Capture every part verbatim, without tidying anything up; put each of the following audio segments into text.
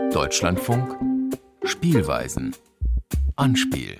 Deutschlandfunk Spielweisen. Anspiel.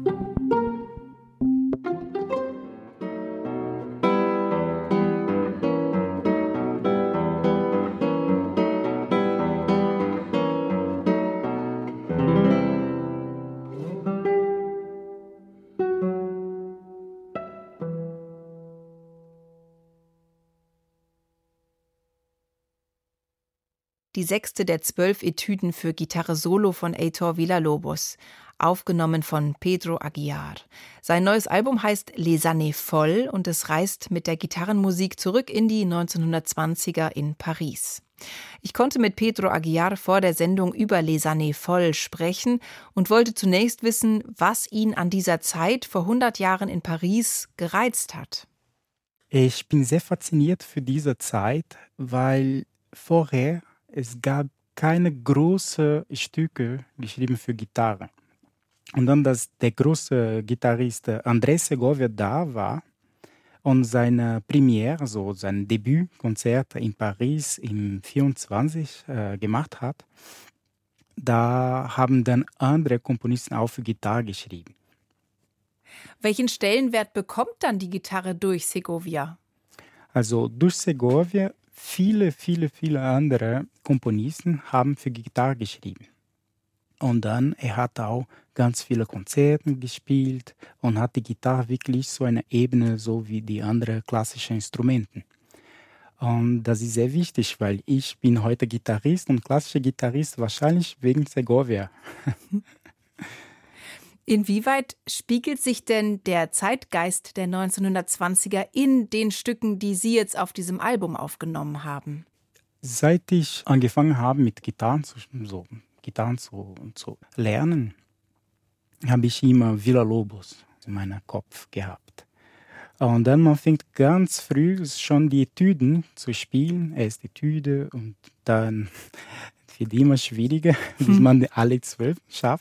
Die sechste der zwölf Etüden für Gitarre Solo von Heitor Villa-Lobos, aufgenommen von Pedro Aguiar. Sein neues Album heißt Les Années Folles und es reist mit der Gitarrenmusik zurück in die neunzehnhundertzwanziger in Paris. Ich konnte mit Pedro Aguiar vor der Sendung über Les Années Folles sprechen und wollte zunächst wissen, was ihn an dieser Zeit vor hundert Jahren in Paris gereizt hat. Ich bin sehr fasziniert für diese Zeit, weil vorher es gab keine großen Stücke geschrieben für Gitarre. Und dann, dass der große Gitarrist Andrés Segovia da war und seine Premiere, also sein Debütkonzert in Paris im vierundzwanzig äh, gemacht hat, da haben dann andere Komponisten auch für Gitarre geschrieben. Welchen Stellenwert bekommt dann die Gitarre durch Segovia? Also durch Segovia Viele, viele, viele andere Komponisten haben für Gitarre geschrieben. Und dann, er hat auch ganz viele Konzerte gespielt und hat die Gitarre wirklich so eine Ebene, so wie die anderen klassischen Instrumente. Und das ist sehr wichtig, weil ich bin heute Gitarrist und klassischer Gitarrist wahrscheinlich wegen Segovia. Inwieweit spiegelt sich denn der Zeitgeist der neunzehnhundertzwanziger in den Stücken, die Sie jetzt auf diesem Album aufgenommen haben? Seit ich angefangen habe, mit Gitarren zu, so, Gitarren zu, zu lernen, habe ich immer Villa-Lobos in meinem Kopf gehabt. Und dann man fängt ganz früh schon die Etüden zu spielen, erst Etüde und dann wird immer schwieriger, bis hm. man alle zwölf schafft.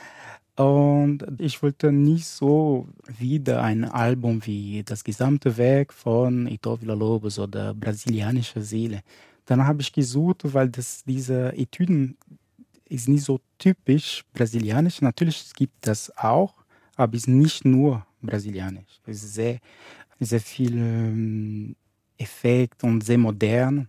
Und ich wollte nicht so wieder ein Album wie das gesamte Werk von Heitor Villa-Lobos oder Brasilianische Seele. Dann habe ich gesucht, weil das, diese Etüden ist nicht so typisch brasilianisch. Natürlich gibt das auch, aber es ist nicht nur brasilianisch. Es ist sehr, sehr viel ähm, Effekt und sehr modern.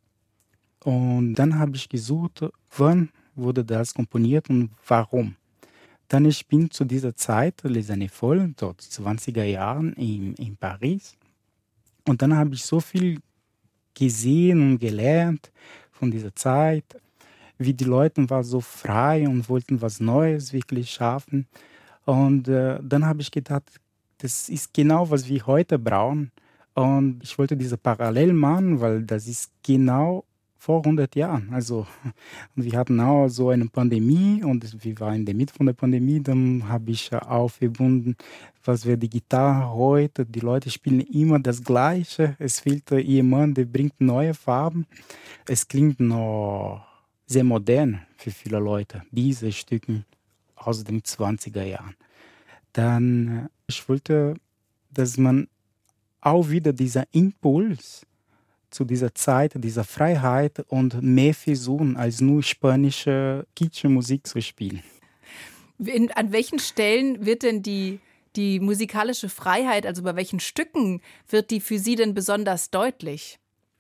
Und dann habe ich gesucht, wann wurde das komponiert und warum. Dann ich bin zu dieser Zeit, Les Années Folles, dort zwanziger Jahren in, in Paris. Und dann habe ich so viel gesehen und gelernt von dieser Zeit, wie die Leute waren so frei und wollten was Neues wirklich schaffen. Und äh, dann habe ich gedacht, das ist genau, was wir heute brauchen. Und ich wollte diese Parallel machen, weil das ist genau vor hundert Jahren. Also wir hatten auch so eine Pandemie und wir waren in der Mitte von der Pandemie. Dann habe ich auch verbunden, was wäre die Gitarre heute. Die Leute spielen immer das Gleiche. Es fehlt jemand, der bringt neue Farben. Es klingt noch sehr modern für viele Leute, diese Stücke aus den zwanziger Jahren. Dann, ich wollte, dass man auch wieder dieser Impuls zu dieser Zeit, dieser Freiheit und mehr versuchen, als nur spanische Kitschmusik zu spielen. In, an welchen Stellen wird denn die, die musikalische Freiheit, also bei welchen Stücken wird die für Sie denn besonders deutlich?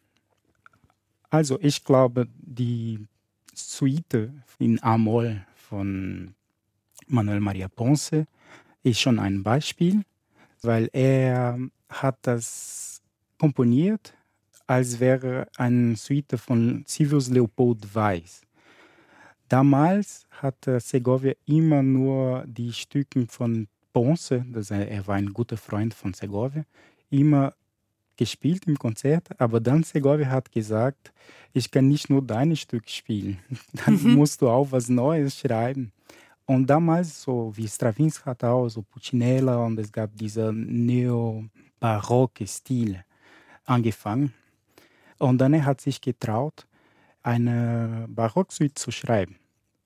Also ich glaube, die Suite in A-Moll von Manuel Maria Ponce ist schon ein Beispiel, weil er hat das komponiert, als wäre eine Suite von Silvius Leopold Weiss. Damals hatte Segovia immer nur die Stücke von Ponce, das er war ein guter Freund von Segovia, immer gespielt im Konzert, aber dann Segovia hat gesagt, ich kann nicht nur deine Stücke spielen, dann mhm. musst du auch was Neues schreiben. Und damals, so wie Stravinsky hat auch so Puccinella und es gab dieser neo-barocke Stil angefangen. Und dann hat er sich getraut, eine Barocksuite zu schreiben.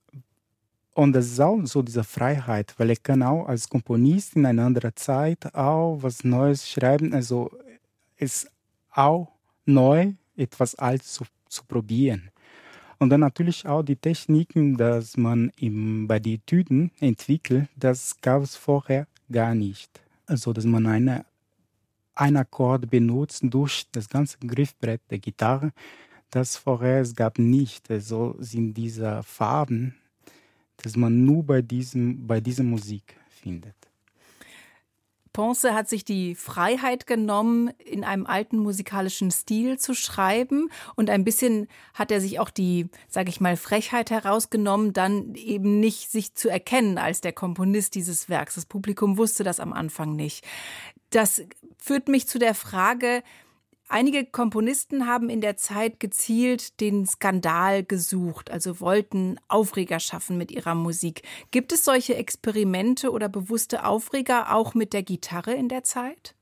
Und das ist auch so diese Freiheit, weil er kann auch als Komponist in einer anderen Zeit auch was Neues schreiben. Also es ist auch neu, etwas Altes zu, zu probieren. Und dann natürlich auch die Techniken, dass man im, bei den Etüden entwickelt, das gab es vorher gar nicht. Also, dass man eine, ein Akkord benutzt durch das ganze Griffbrett der Gitarre, das vorher es gab nicht. Also sind diese Farben, dass man nur bei, diesem, bei dieser Musik findet. Ponce hat sich die Freiheit genommen, in einem alten musikalischen Stil zu schreiben. Und ein bisschen hat er sich auch die, sage ich mal, Frechheit herausgenommen, dann eben nicht sich zu erkennen als der Komponist dieses Werks. Das Publikum wusste das am Anfang nicht. Das führt mich zu der Frage, einige Komponisten haben in der Zeit gezielt den Skandal gesucht, also wollten Aufreger schaffen mit ihrer Musik. Gibt es solche Experimente oder bewusste Aufreger auch mit der Gitarre in der Zeit?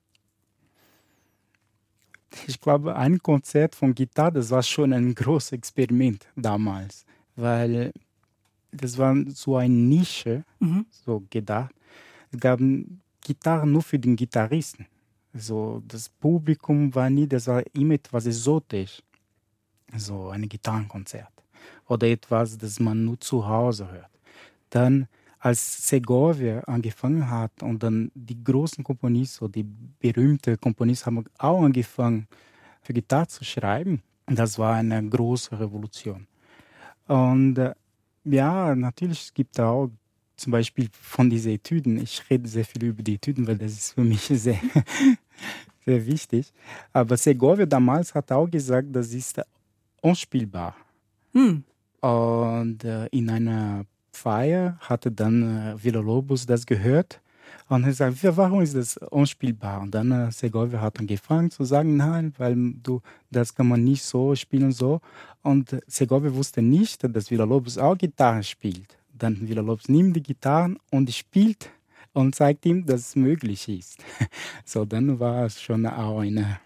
Ich glaube, ein Konzert von Gitarre, das war schon ein großes Experiment damals, weil das war so eine Nische, mhm. so gedacht. Es gab Gitarren nur für den Gitarristen. So, das Publikum war nie, das war immer etwas exotisch. So ein Gitarrenkonzert. Oder etwas, das man nur zu Hause hört. Dann, als Segovia angefangen hat und dann die großen Komponisten, so die berühmten Komponisten haben auch angefangen, für Gitarre zu schreiben. Das war eine große Revolution. Und äh, ja, natürlich es gibt auch zum Beispiel von diesen Etüden. Ich rede sehr viel über die Etüden, weil das ist für mich sehr, sehr wichtig. Aber Segovia damals hat auch gesagt, das ist unspielbar. Hm. Und äh, in einer Feier hatte dann äh, Villa-Lobos das gehört und er sagt, warum ist das unspielbar? Und dann äh, Segovia hat angefangen zu sagen, nein, weil du, das kann man nicht so spielen so. Und äh, Segovia wusste nicht, dass Villa-Lobos auch Gitarre spielt. Dann Villa-Lobos nimmt die Gitarren und spielt und zeigt ihm, dass es möglich ist. So, dann war es schon auch eine,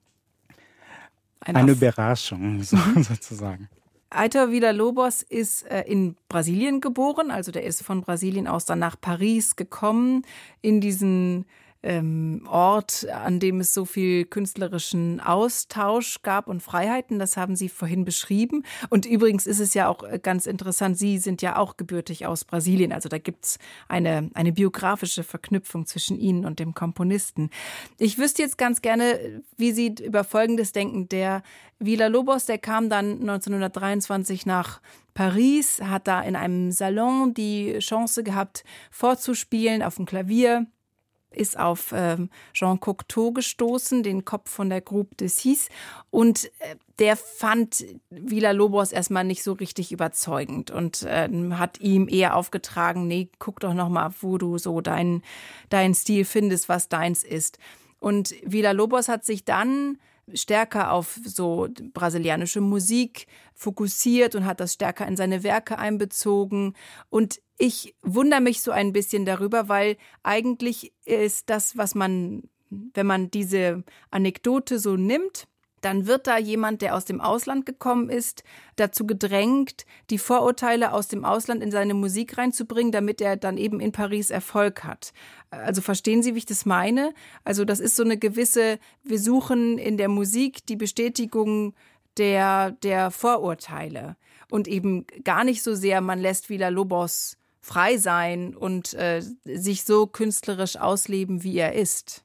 eine, eine Überraschung, so, sozusagen. Heitor Villa-Lobos ist äh, in Brasilien geboren, also der ist von Brasilien aus dann nach Paris gekommen, in diesen ähm, Ort, an dem es so viel künstlerischen Austausch gab und Freiheiten. Das haben Sie vorhin beschrieben. Und übrigens ist es ja auch ganz interessant, Sie sind ja auch gebürtig aus Brasilien. Also da gibt's eine, eine biografische Verknüpfung zwischen Ihnen und dem Komponisten. Ich wüsste jetzt ganz gerne, wie Sie über Folgendes denken. Der Villa-Lobos, der kam dann neunzehnhundertdreiundzwanzig nach Paris, hat da in einem Salon die Chance gehabt, vorzuspielen auf dem Klavier, ist auf ähm, Jean Cocteau gestoßen, den Kopf von der Groupe de Six. Und äh, der fand Villa-Lobos erstmal nicht so richtig überzeugend und äh, hat ihm eher aufgetragen, nee, guck doch noch mal, wo du so deinen dein Stil findest, was deins ist. Und Villa-Lobos hat sich dann stärker auf so brasilianische Musik fokussiert und hat das stärker in seine Werke einbezogen. Und ich wundere mich so ein bisschen darüber, weil eigentlich ist das, was man, wenn man diese Anekdote so nimmt, dann wird da jemand, der aus dem Ausland gekommen ist, dazu gedrängt, die Vorurteile aus dem Ausland in seine Musik reinzubringen, damit er dann eben in Paris Erfolg hat. Also verstehen Sie, wie ich das meine? Also das ist so eine gewisse, wir suchen in der Musik die Bestätigung der, der Vorurteile und eben gar nicht so sehr, man lässt Villa-Lobos frei sein und äh, sich so künstlerisch ausleben, wie er ist.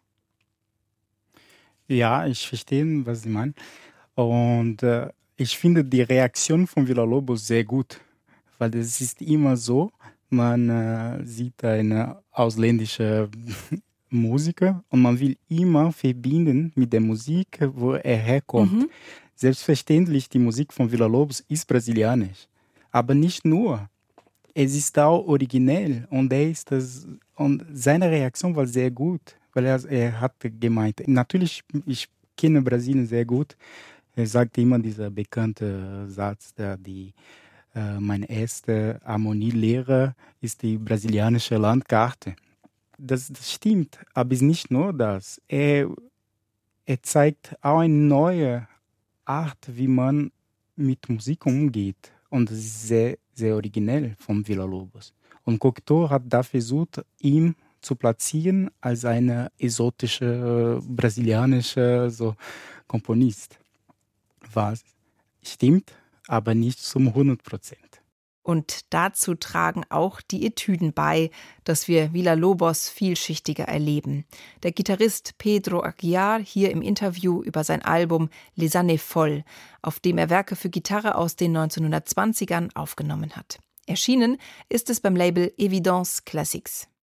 Ja, ich verstehe, was Sie meinen. Und äh, ich finde die Reaktion von Villa-Lobos sehr gut, weil es ist immer so, man äh, sieht einen ausländischen Musiker und man will immer verbinden mit der Musik, wo er herkommt. Mhm. Selbstverständlich, die Musik von Villa-Lobos ist brasilianisch, aber nicht nur. Es ist auch originell und, er ist das, und seine Reaktion war sehr gut. Weil er, er hat gemeint, natürlich, ich kenne Brasilien sehr gut. Er sagte immer dieser bekannte Satz, der die, äh, mein erster Harmonielehrer ist die brasilianische Landkarte. Das, das stimmt, aber es ist nicht nur das. Er, er zeigt auch eine neue Art, wie man mit Musik umgeht. Und das ist sehr, sehr originell von Villa-Lobos. Und Cocteau hat da versucht, ihm zu platzieren als eine exotische, brasilianische so Komponist. Was stimmt, aber nicht zum hundert Prozent. Und dazu tragen auch die Etüden bei, dass wir Villa-Lobos vielschichtiger erleben. Der Gitarrist Pedro Aguiar hier im Interview über sein Album Les Années Folles, auf dem er Werke für Gitarre aus den neunzehnhundertzwanzigern aufgenommen hat. Erschienen ist es beim Label Evidence Classics.